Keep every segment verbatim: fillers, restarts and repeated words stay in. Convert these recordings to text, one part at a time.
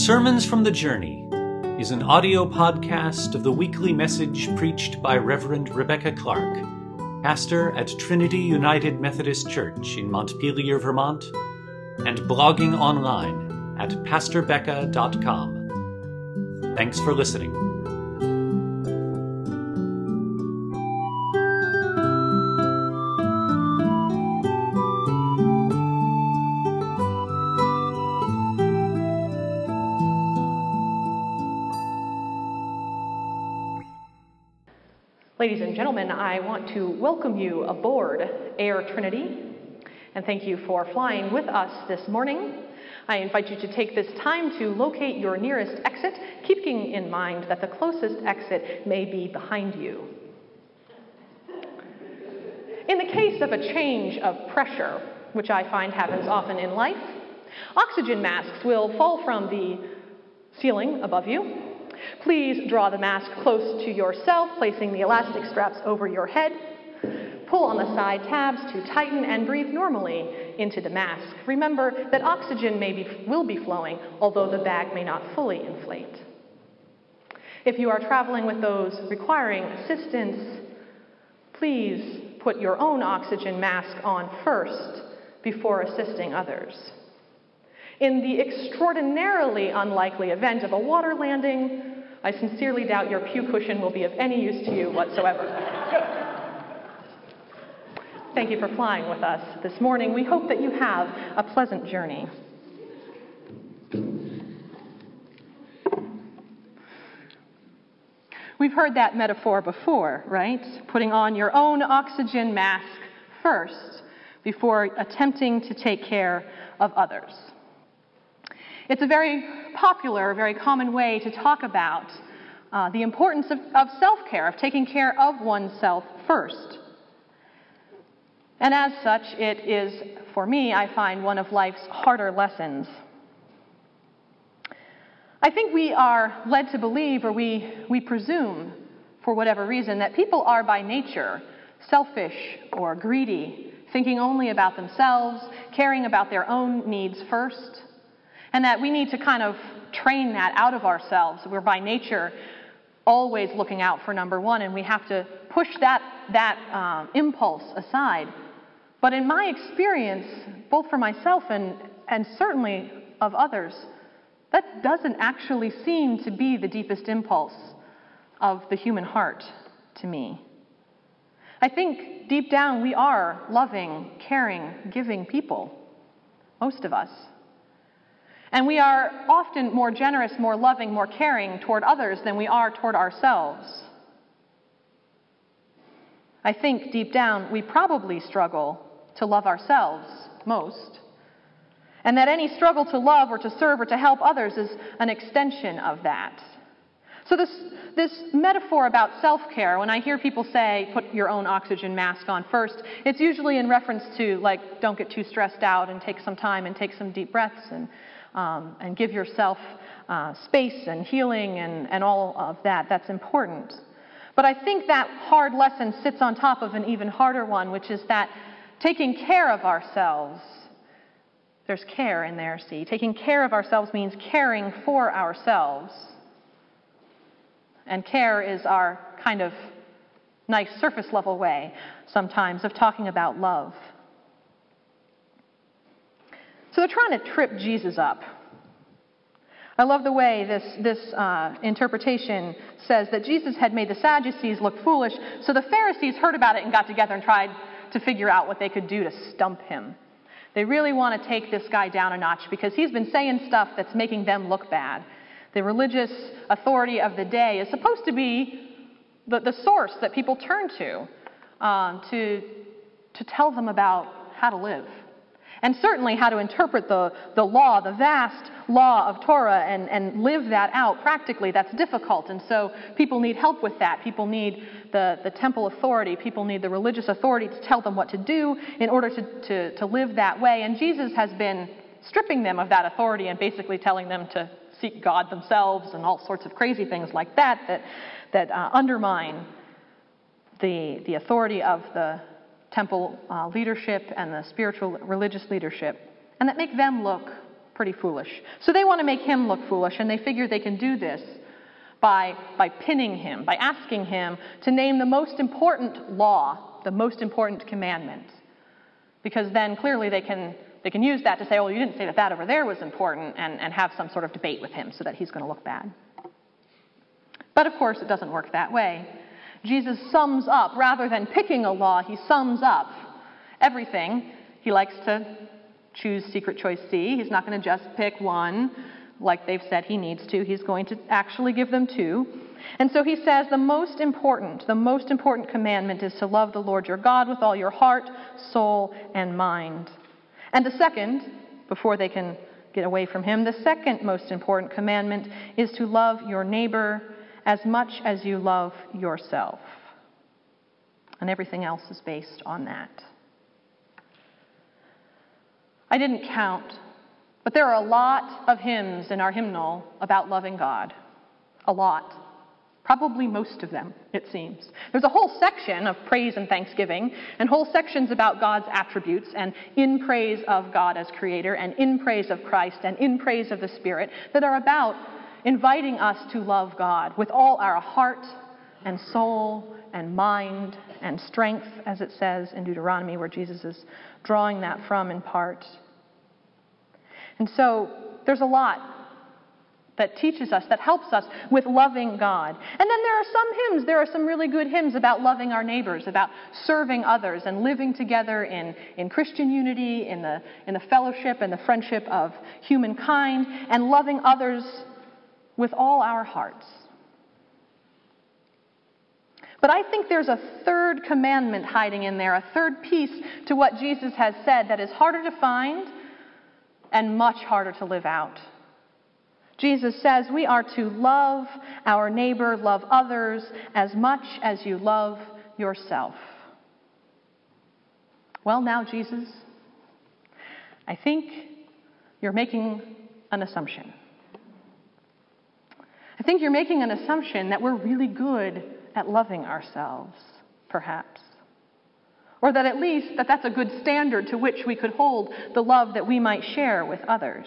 Sermons from the Journey is an audio podcast of the weekly message preached by Reverend Rebecca Clark, pastor at Trinity United Methodist Church in Montpelier, Vermont, and blogging online at pastor becca dot com. Thanks for listening. Ladies and gentlemen, I want to welcome you aboard Air Trinity, and thank you for flying with us this morning. I invite you to take this time to locate your nearest exit, keeping in mind that the closest exit may be behind you. In the case of a change of pressure, which I find happens often in life, oxygen masks will fall from the ceiling above you. Please draw the mask close to yourself, placing the elastic straps over your head. Pull on the side tabs to tighten and breathe normally into the mask. Remember that oxygen may be, will be flowing, although the bag may not fully inflate. If you are traveling with those requiring assistance, please put your own oxygen mask on first before assisting others. In the extraordinarily unlikely event of a water landing, I sincerely doubt your pew cushion will be of any use to you whatsoever. Thank you for flying with us this morning. We hope that you have a pleasant journey. We've heard that metaphor before, right? Putting on your own oxygen mask first before attempting to take care of others. It's a very popular, very common way to talk about uh, the importance of, of self-care, of taking care of oneself first. And as such, it is, for me, I find one of life's harder lessons. I think we are led to believe, or we, we presume, for whatever reason, that people are by nature selfish or greedy, thinking only about themselves, caring about their own needs first. And that we need to kind of train that out of ourselves. We're by nature always looking out for number one, and we have to push that, that um, impulse aside. But in my experience, both for myself and, and certainly of others, that doesn't actually seem to be the deepest impulse of the human heart to me. I think deep down we are loving, caring, giving people, most of us. And we are often more generous, more loving, more caring toward others than we are toward ourselves. I think deep down we probably struggle to love ourselves most. And that any struggle to love or to serve or to help others is an extension of that. So this, this metaphor about self-care, when I hear people say, put your own oxygen mask on first, it's usually in reference to, like, don't get too stressed out and take some time and take some deep breaths and Um, and give yourself uh, space and healing and, and all of that. That's important. But I think that hard lesson sits on top of an even harder one, which is that taking care of ourselves, there's care in there, see? Taking care of ourselves means caring for ourselves. And care is our kind of nice surface level way sometimes of talking about love. So they're trying to trip Jesus up. I love the way this, this uh, interpretation says that Jesus had made the Sadducees look foolish, so the Pharisees heard about it and got together and tried to figure out what they could do to stump him. They really want to take this guy down a notch because he's been saying stuff that's making them look bad. The religious authority of the day is supposed to be the, the source that people turn to, um, to to tell them about how to live. And certainly how to interpret the, the law, the vast law of Torah, and, and live that out practically. That's difficult, and so people need help with that. People need the, the temple authority. People need the religious authority to tell them what to do in order to, to, to live that way. And Jesus has been stripping them of that authority and basically telling them to seek God themselves and all sorts of crazy things like that that, that uh, undermine the, the authority of the temple uh, leadership and the spiritual religious leadership, and that make them look pretty foolish. So they want to make him look foolish, and they figure they can do this by, by pinning him, by asking him to name the most important law, the most important commandment. Because then clearly they can, they can use that to say, oh, you didn't say that that over there was important, and, and have some sort of debate with him so that he's going to look bad. But of course, it doesn't work that way. Jesus sums up, rather than picking a law, he sums up everything. He likes to choose secret choice C. He's not going to just pick one like they've said he needs to. He's going to actually give them two. And so he says the most important, the most important commandment is to love the Lord your God with all your heart, soul, and mind. And the second, before they can get away from him, the second most important commandment is to love your neighbor as much as you love yourself. And everything else is based on that. I didn't count, but there are a lot of hymns in our hymnal about loving God. A lot. Probably most of them, it seems. There's a whole section of praise and thanksgiving, and whole sections about God's attributes, and in praise of God as creator, and in praise of Christ, and in praise of the Spirit, that are about inviting us to love God with all our heart and soul and mind and strength, as it says in Deuteronomy, where Jesus is drawing that from in part. And so there's a lot that teaches us, that helps us with loving God. And then there are some hymns, there are some really good hymns about loving our neighbors, about serving others and living together in, in Christian unity, in the, in the fellowship and the friendship of humankind, and loving others with all our hearts. But I think there's a third commandment hiding in there, a third piece to what Jesus has said that is harder to find and much harder to live out. Jesus says we are to love our neighbor, love others as much as you love yourself. Well, now, Jesus, I think you're making an assumption. I think you're making an assumption that we're really good at loving ourselves, perhaps. Or that at least that that's a good standard to which we could hold the love that we might share with others.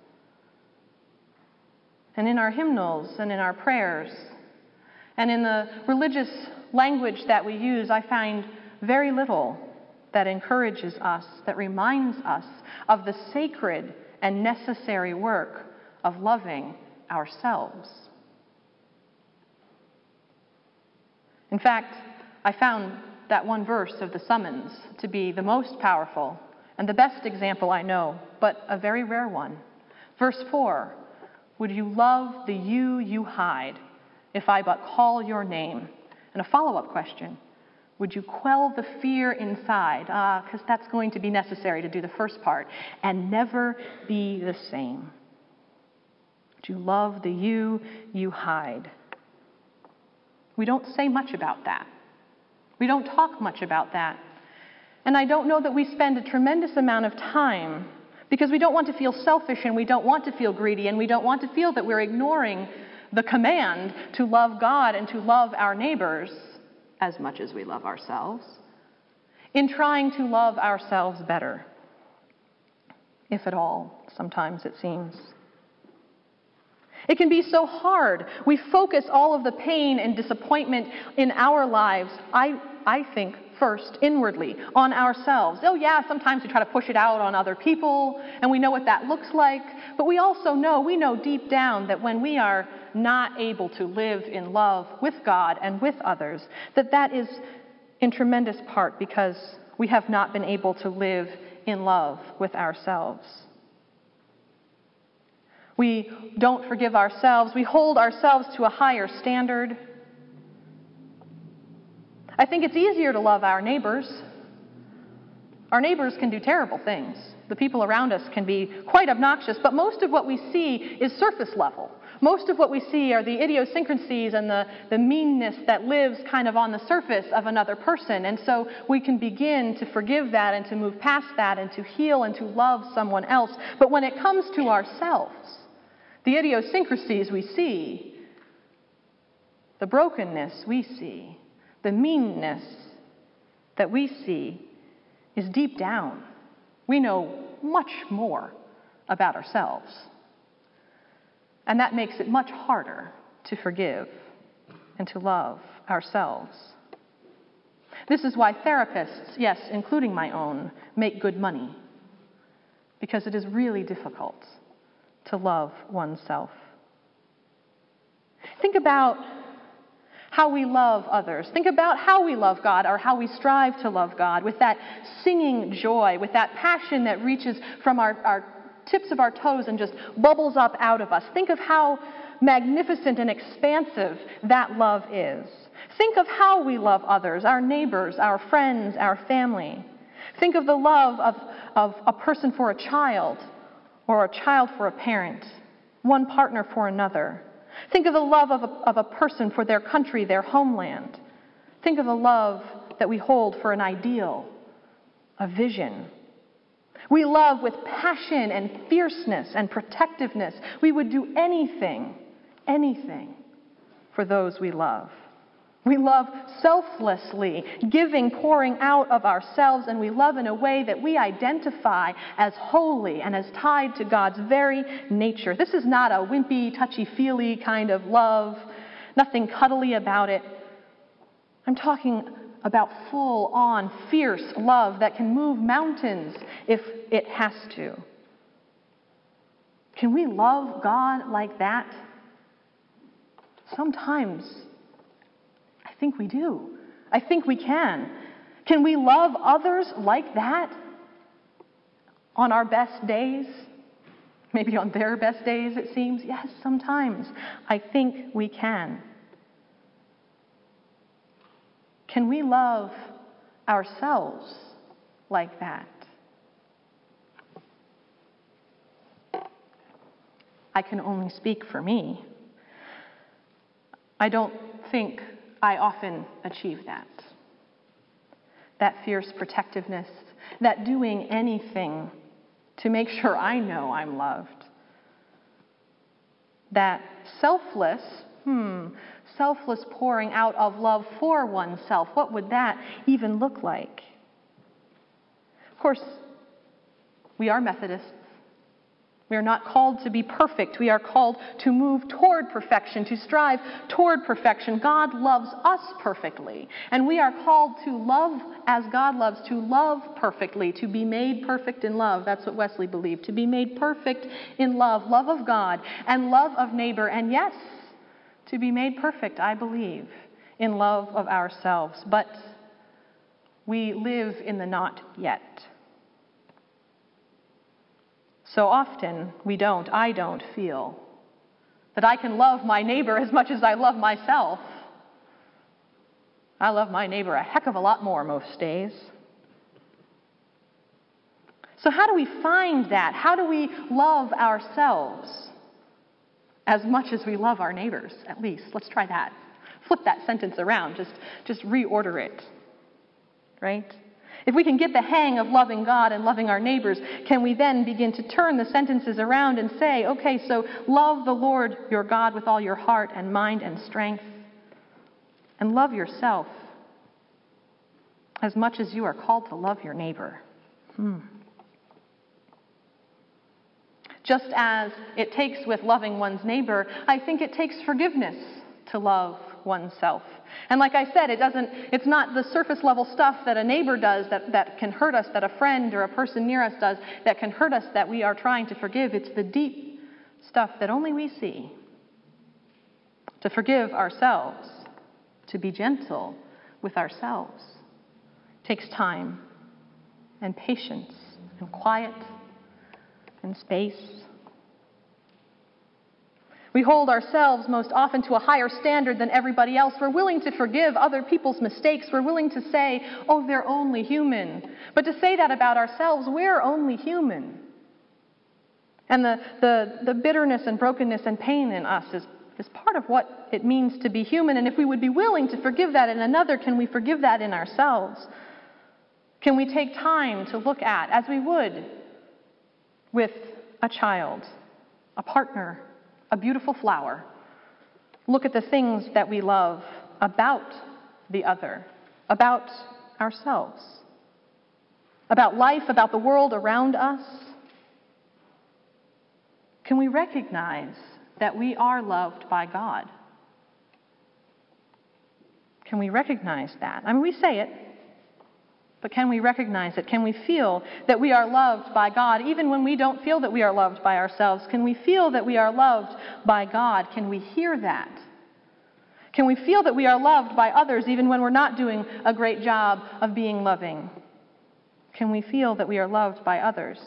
And in our hymnals and in our prayers and in the religious language that we use, I find very little that encourages us, that reminds us of the sacred and necessary work of loving ourselves. In fact, I found that one verse of the summons to be the most powerful and the best example I know, but a very rare one. Verse four, would you love the you you hide if I but call your name? And a follow-up question, would you quell the fear inside? Ah, because that's going to be necessary to do the first part, and never be the same. Would you love the you you hide? We don't say much about that. We don't talk much about that. And I don't know that we spend a tremendous amount of time because we don't want to feel selfish and we don't want to feel greedy and we don't want to feel that we're ignoring the command to love God and to love our neighbors as much as we love ourselves in trying to love ourselves better, if at all, sometimes it seems. It can be so hard. We focus all of the pain and disappointment in our lives, I, I think, first, inwardly, on ourselves. Oh yeah, sometimes we try to push it out on other people, and we know what that looks like. But we also know, we know deep down that when we are not able to live in love with God and with others, that that is in tremendous part because we have not been able to live in love with ourselves. We don't forgive ourselves. We hold ourselves to a higher standard. I think it's easier to love our neighbors. Our neighbors can do terrible things. The people around us can be quite obnoxious, but most of what we see is surface level. Most of what we see are the idiosyncrasies and the, the meanness that lives kind of on the surface of another person. And so we can begin to forgive that and to move past that and to heal and to love someone else. But when it comes to ourselves, the idiosyncrasies we see, the brokenness we see, the meanness that we see is deep down. We know much more about ourselves. And that makes it much harder to forgive and to love ourselves. This is why therapists, yes, including my own, make good money, because it is really difficult to love oneself. Think about how we love others. Think about how we love God, or how we strive to love God, with that singing joy, with that passion that reaches from our, our tips of our toes and just bubbles up out of us. Think of how magnificent and expansive that love is. Think of how we love others, our neighbors, our friends, our family. Think of the love of, of a person for a child, or a child for a parent, one partner for another. Think of the love of a, of a person for their country, their homeland. Think of the love that we hold for an ideal, a vision. We love with passion and fierceness and protectiveness. We would do anything, anything for those we love. We love selflessly, giving, pouring out of ourselves, and we love in a way that we identify as holy and as tied to God's very nature. This is not a wimpy, touchy-feely kind of love, nothing cuddly about it. I'm talking about full-on, fierce love that can move mountains if it has to. Can we love God like that? Sometimes I think we do. I think we can. Can we love others like that on our best days? Maybe on their best days, it seems. Yes, sometimes. I think we can. Can we love ourselves like that? I can only speak for me. I don't think I often achieve that. That fierce protectiveness, that doing anything to make sure I know I'm loved. That selfless, hmm, selfless pouring out of love for oneself. What would that even look like? Of course, we are Methodists. We are not called to be perfect. We are called to move toward perfection, to strive toward perfection. God loves us perfectly, and we are called to love as God loves, to love perfectly, to be made perfect in love. That's what Wesley believed, to be made perfect in love, love of God and love of neighbor, and yes, to be made perfect, I believe, in love of ourselves. But we live in the not yet. So often we don't, I don't feel that I can love my neighbor as much as I love myself. I love my neighbor a heck of a lot more most days. So how do we find that? How do we love ourselves as much as we love our neighbors, at least? Let's try that. Flip that sentence around. Just, just reorder it. Right? If we can get the hang of loving God and loving our neighbors, can we then begin to turn the sentences around and say, okay, so love the Lord your God with all your heart and mind and strength, and love yourself as much as you are called to love your neighbor. Hmm. Just as it takes with loving one's neighbor, I think it takes forgiveness to love oneself. And like I said, it doesn't, it's not the surface level stuff that a neighbor does that, that can hurt us, that a friend or a person near us does that can hurt us, that we are trying to forgive. It's the deep stuff that only we see. To forgive ourselves, to be gentle with ourselves, takes time and patience and quiet and space. We hold ourselves most often to a higher standard than everybody else. We're willing to forgive other people's mistakes. We're willing to say, oh, they're only human. But to say that about ourselves, we're only human. And the, the, the bitterness and brokenness and pain in us is, is part of what it means to be human. And if we would be willing to forgive that in another, can we forgive that in ourselves? Can we take time to look at, as we would with a child, a partner, a beautiful flower, look at the things that we love about the other, about ourselves, about life, about the world around us? Can we recognize that we are loved by God? Can we recognize that? I mean, we say it, but can we recognize it? Can we feel that we are loved by God even when we don't feel that we are loved by ourselves? Can we feel that we are loved by God? Can we hear that? Can we feel that we are loved by others even when we're not doing a great job of being loving? Can we feel that we are loved by others?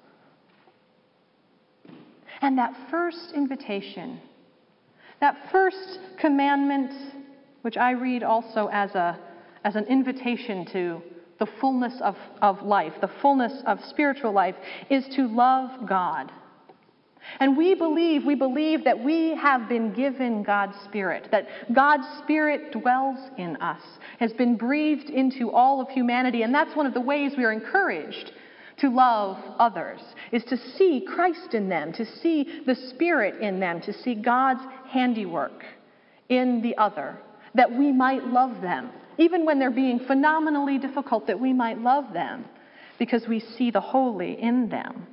And that first invitation, that first commandment, which I read also as a as an invitation to the fullness of, of life, the fullness of spiritual life, is to love God. And we believe, we believe that we have been given God's Spirit, that God's Spirit dwells in us, has been breathed into all of humanity, and that's one of the ways we are encouraged to love others, is to see Christ in them, to see the Spirit in them, to see God's handiwork in the other, that we might love them. Even when they're being phenomenally difficult, that we might love them because we see the holy in them.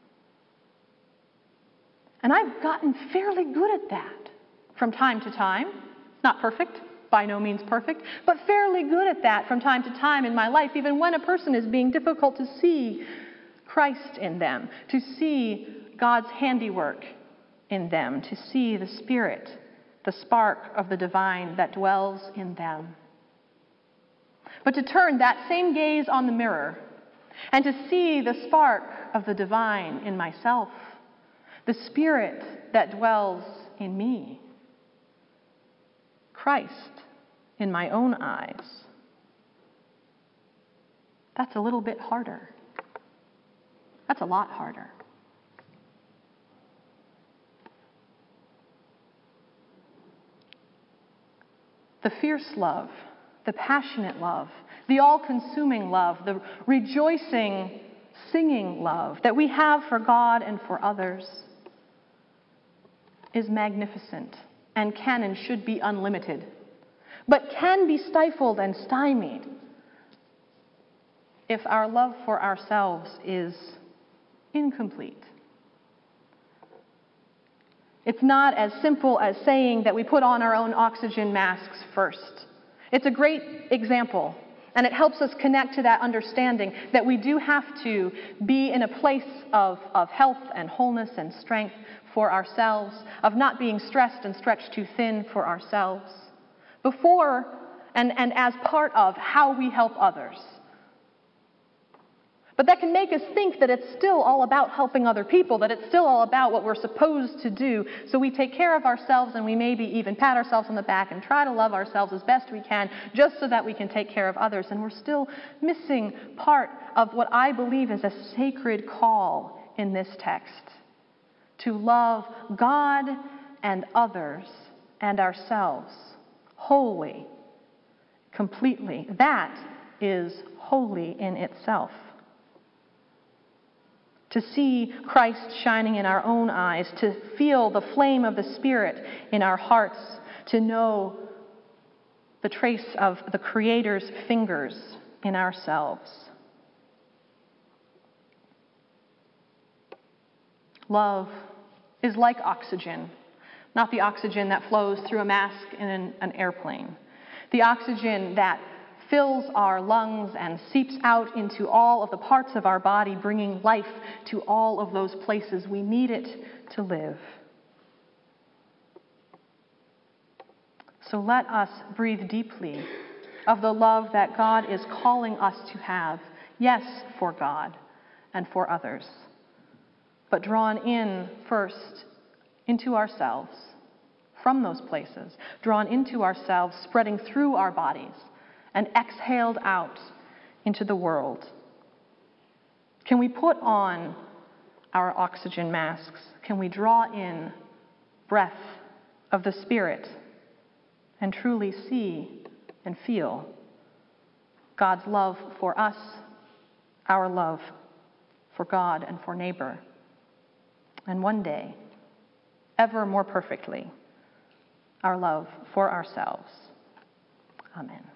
And I've gotten fairly good at that from time to time. Not perfect, by no means perfect, but fairly good at that from time to time in my life, even when a person is being difficult, to see Christ in them, to see God's handiwork in them, to see the Spirit, the spark of the divine that dwells in them. But to turn that same gaze on the mirror and to see the spark of the divine in myself, the Spirit that dwells in me, Christ in my own eyes, that's a little bit harder. That's a lot harder. The fierce love, the passionate love, the all-consuming love, the rejoicing, singing love that we have for God and for others is magnificent and can and should be unlimited, but can be stifled and stymied if our love for ourselves is incomplete. It's not as simple as saying that we put on our own oxygen masks first. It's a great example, and it helps us connect to that understanding that we do have to be in a place of, of health and wholeness and strength for ourselves, of not being stressed and stretched too thin for ourselves, before and, and as part of how we help others. But that can make us think that it's still all about helping other people, that it's still all about what we're supposed to do. So we take care of ourselves and we maybe even pat ourselves on the back and try to love ourselves as best we can just so that we can take care of others. And we're still missing part of what I believe is a sacred call in this text, to love God and others and ourselves wholly, completely. That is holy in itself. To see Christ shining in our own eyes, to feel the flame of the Spirit in our hearts, to know the trace of the Creator's fingers in ourselves. Love is like oxygen, not the oxygen that flows through a mask in an, an airplane. The oxygen that fills our lungs and seeps out into all of the parts of our body, bringing life to all of those places we need it to live. So let us breathe deeply of the love that God is calling us to have, yes, for God and for others, but drawn in first into ourselves from those places, drawn into ourselves, spreading through our bodies, and exhaled out into the world. Can we put on our oxygen masks? Can we draw in breath of the Spirit and truly see and feel God's love for us, our love for God and for neighbor, and one day, ever more perfectly, our love for ourselves? Amen.